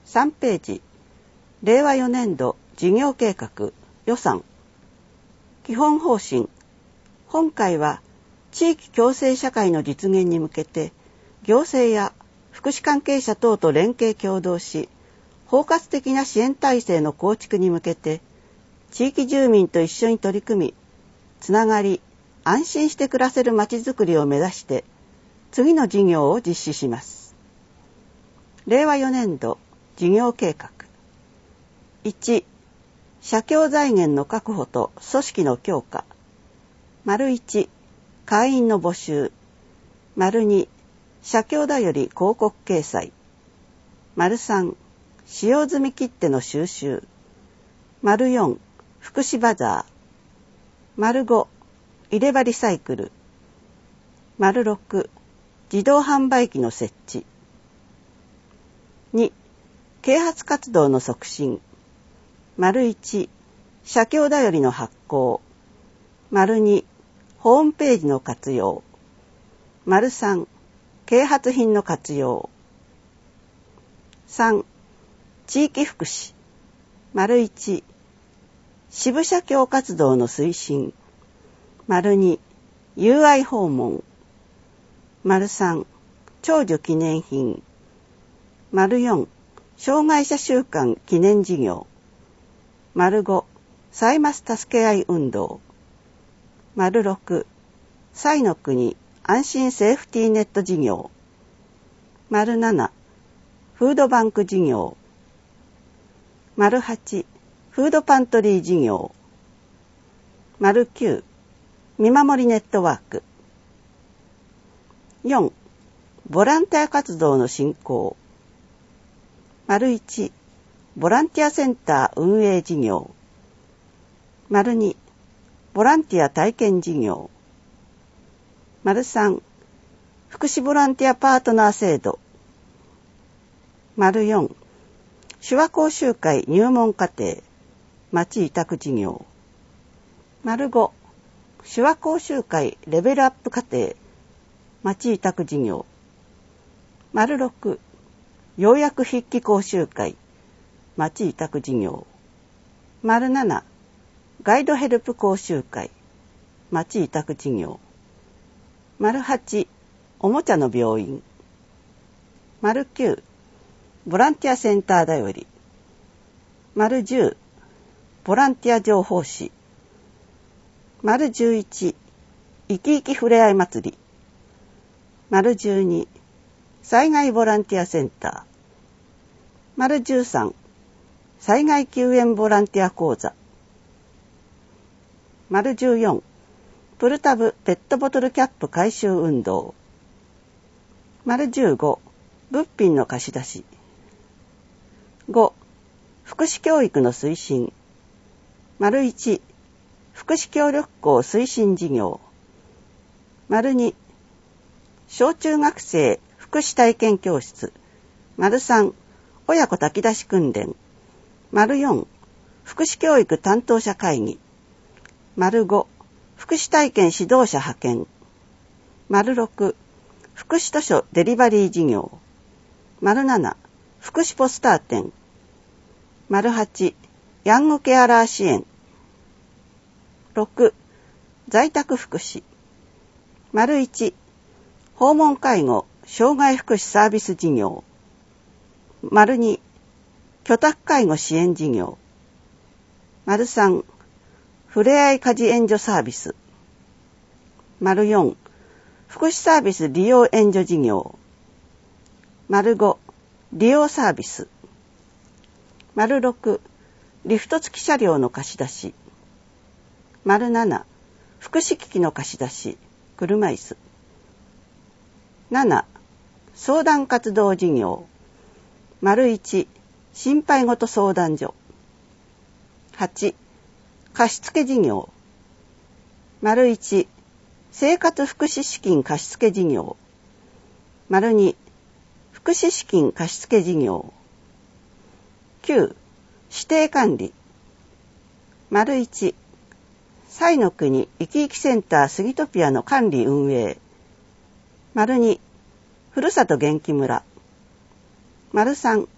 3ページ、令和4年度事業計画予算基本方針。本会は地域共生社会の実現に向けて行政や福祉関係者等と連携協働し、包括的な支援体制の構築に向けて地域住民と一緒に取り組み、つながり安心して暮らせるまちづくりを目指して次の事業を実施します。令和4年度事業計画。1、社協財源の確保と組織の強化。1、会員の募集。2、社協だより広告掲載。3、使用済み切手の収集。4、福祉バザー。5、入れ歯リサイクル。6、自動販売機の設置。2、啓発活動の促進。1、社協だよりの発行。2、ホームページの活用。3、啓発品の活用。3、地域福祉。1、支部社協活動の推進。2、友愛訪問。3、長寿記念品。4、障害者週間記念事業。5、歳末助け合い運動。6、彩の国安心セーフティーネット事業。7、フードバンク事業。8、フードパントリー事業。9、見守りネットワーク。4、ボランティア活動の振興。1、ボランティアセンター運営事業。2、ボランティア体験事業。3、福祉ボランティアパートナー制度。4、手話講習会入門課程町委託事業。5、手話講習会レベルアップ課程町委託事業。6、要約筆記講習会町委託事業。7、ガイドヘルプ講習会町委託事業。8、おもちゃの病院。9、ボランティアセンターだより。10、ボランティア情報誌。11、生き生きふれあい祭り。12、災害ボランティアセンター。13、災害救援ボランティア講座。14、プルタブペットボトルキャップ回収運動。15、物品の貸し出し。5、福祉教育の推進。1、福祉協力校推進事業。2、小中学生福祉体験教室。3、親子炊き出し訓練。4、福祉教育担当者会議。5、福祉体験指導者派遣。6、福祉図書デリバリー事業。7、福祉ポスター展。8、ヤングケアラー支援。6、在宅福祉。1、訪問介護障害福祉サービス事業。2、居宅介護支援事業。3、ふれあい家事援助サービス。4、福祉サービス利用援助事業。5、利用サービス。6、リフト付き車両の貸し出し。7、福祉機器の貸し出し、車椅子。7、相談活動事業。1、心配ごと相談所。8、貸付事業。1、生活福祉資金貸付事業。2、福祉資金貸付事業。9、指定管理。1、彩の国生き生きセンタースギトピアの管理運営。2、ふるさと元気村。3、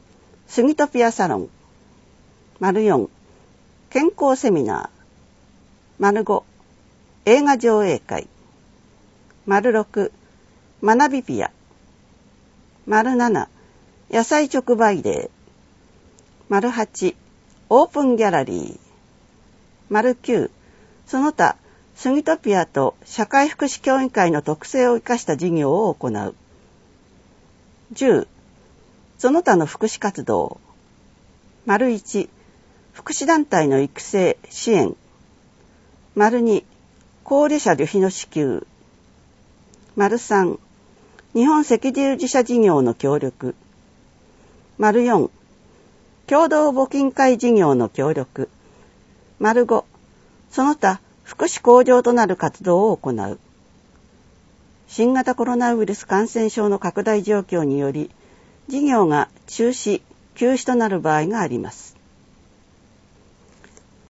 スギトピアサロン。�4、健康セミナー。5、映画上映会。6、学びピア。7、野菜直売デー。8、オープンギャラリー。9、その他スギトピアと社会福祉協議会の特性を生かした事業を行う。10、その他の福祉活動。1、福祉団体の育成支援。2、高齢者旅費の支給。3、日本赤十字社事業の協力。4、共同募金会事業の協力。5、その他福祉向上となる活動を行う。新型コロナウイルス感染症の拡大状況により、事業が中止、休止となる場合があります。